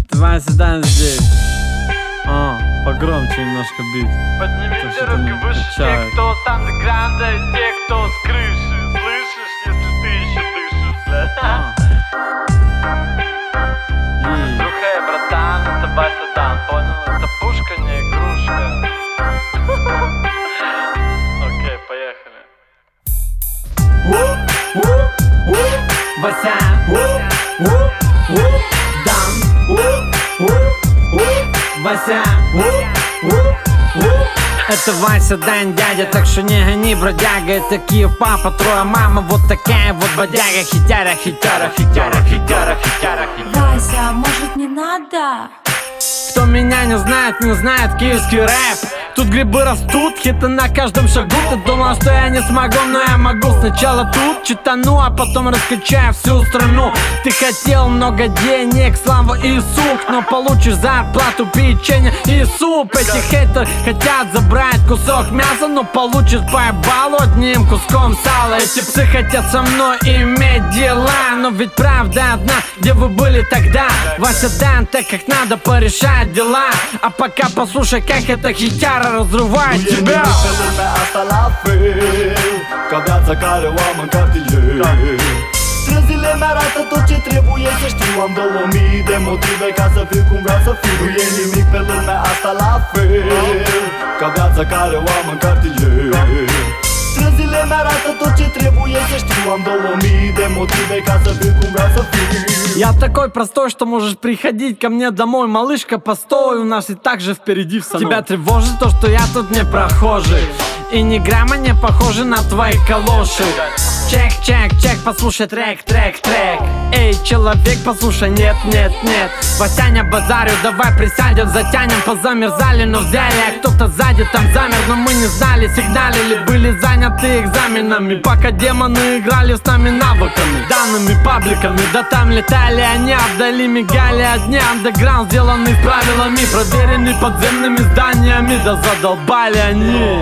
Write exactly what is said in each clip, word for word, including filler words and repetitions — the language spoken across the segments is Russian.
Давай сюда здесь. А, погромче немножко бит. Поднимите руки выше те, кто с андеграунда, и те, кто с крыши. Слышишь, если ты еще дышишь, бля? Друхай, братан, это Вася Дан, понял? Это пушка, не игрушка. Окей, поехали. Вася Дан, Вася. Это Вася Дан, дядя, так что не гони, бродяга. Это Киев, папа, трое, мама, вот такая вот бодяга. Хитяра, хитяра, хитяра, хитяра, хитяра. Вася, может не надо? Кто меня не знает, не знает киевский рэп. Тут грибы растут, хиты на каждом шагу. Ты думал, что я не смогу, но я могу. Сначала тут читану, а потом раскачаю всю страну. Ты хотел много денег, славу и сук, но получишь зарплату, печенье и суп. Эти хейтеры хотят забрать кусок мяса, но получишь по баллу одним куском сала. Эти псы хотят со мной иметь дела, но ведь правда одна, где вы были тогда? Вася Дан, так как надо порешать дела. А пока послушай, как эта хитяра разрывает тебя. Asta la fel, ca viața care o am în cartier. Străzile mi-arată tot ce trebuie să știu. Am două mii de motive ca să fiu cum vreau să fiu. Nu e nimic pe lumea asta la fel, ca viața care o am în cartier. Străzile mi-arată tot ce trebuie să știu. Am două mii de motive ca să fiu cum vreau să fiu. Я такой простой, что можешь приходить ко мне домой. Малышка, постой, у нас и так же впереди в Тебя тревожит то, что я тут не прохожий, и ни грамма не похожи на твои калоши. Чек, чек, чек, послушай трек, трек, трек. Эй, человек, послушай, нет, нет, нет. Васяня, базарю, давай присядем, затянем. Позамерзали, но взяли, а кто-то сзади там замер. Но мы не знали, сигналили, были заняты экзаменами. Пока демоны играли с нами навыками, данными пабликами. Да там летали они, а вдали мигали одни. Андеграунд, сделанный с правилами, проверенный подземными зданиями. Да задолбали они.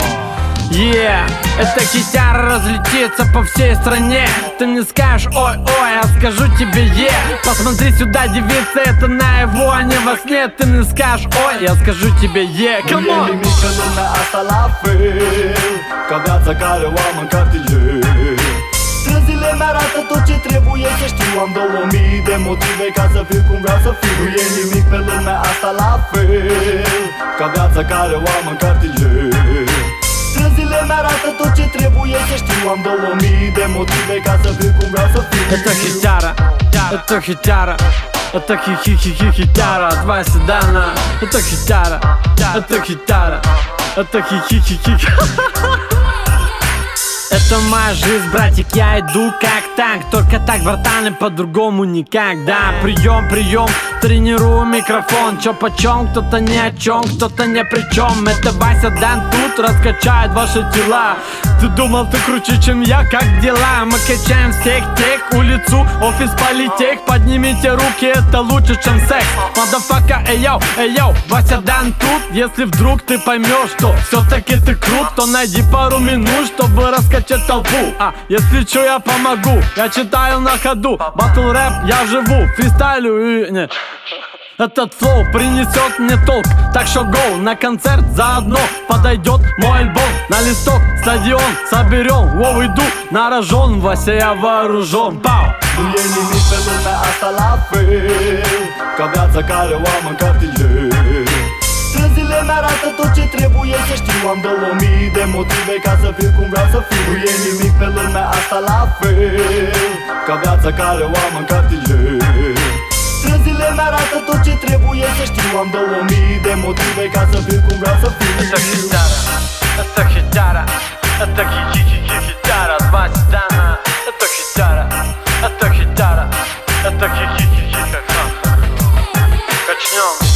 Yeah, эта хитяра разлетится по всей стране. Ты мне скажешь ой-ой, я скажу тебе yeah. Посмотри сюда, девица, это наяву, а не во сне. Ты мне скажешь ой, я скажу тебе yeah. Come on. Nu e nimic în lumea asta la fel, ca viața care o am în cartier. Străzile mi-arată tot ce trebuie să știu. Am două mii de motive ca să fiu cum vreau să fiu. Nu e nimic pe lumea asta la fel, ca viața care o am în cartier. Străzile mi-arată tot ce trebuie să știu. Am două mii de motive ca să fiu cum vreau să fiu. Это хитяра, это хитяра, это хи-хи-хи-хи-хитяра от Васи Дана. Это хитяра, это хитяра, это хи-хи-хи-хи. Это моя жизнь, братик, я иду как танк. Только так, братан, и по-другому никак. Да, прием, прием, тренирую микрофон. Чё почем, кто-то ни о чем, кто-то ни при чем. Это Вася Дан тут раскачает ваши тела. Ты думал, ты круче, чем я, как дела? Мы качаем всех тех, улицу, офис, политех. Поднимите руки, это лучше, чем секс. Мадафака, эй йоу, эй йоу, Вася Дан тут. Если вдруг ты поймешь, что все-таки ты крут, то найди пару минут, чтобы раскачать толпу. А если что, я помогу, я читаю на ходу. Батл рэп, я живу, фристайлю и... Нет. Этот флоу принесет мне толк, так что гоу, на концерт заодно подойдет мой альбом. На листок стадион соберем, воу, иду на рожон, Вася, я вооружен. Пау! Nu e nimic pe lumea asta la fel, ca viața care o am în cartier. Străzile mi-arată tot ce trebuie să știu. Am două mii de motive ca să fiu cum vreau să fiu. Nu e nimic pe lumea asta la fel, ca viața care o am în cartier. Străzile mi-arată tot ce trebuie să știu. Am două mii de motive ca să fiu cum vreau să fiu. Это хитяра, это хитяра, это хи-хи-хи-хитяра от Васи Дана. Это хитяра, это хитяра, это хи-хи-хи-хи-ха-ха. Качнем.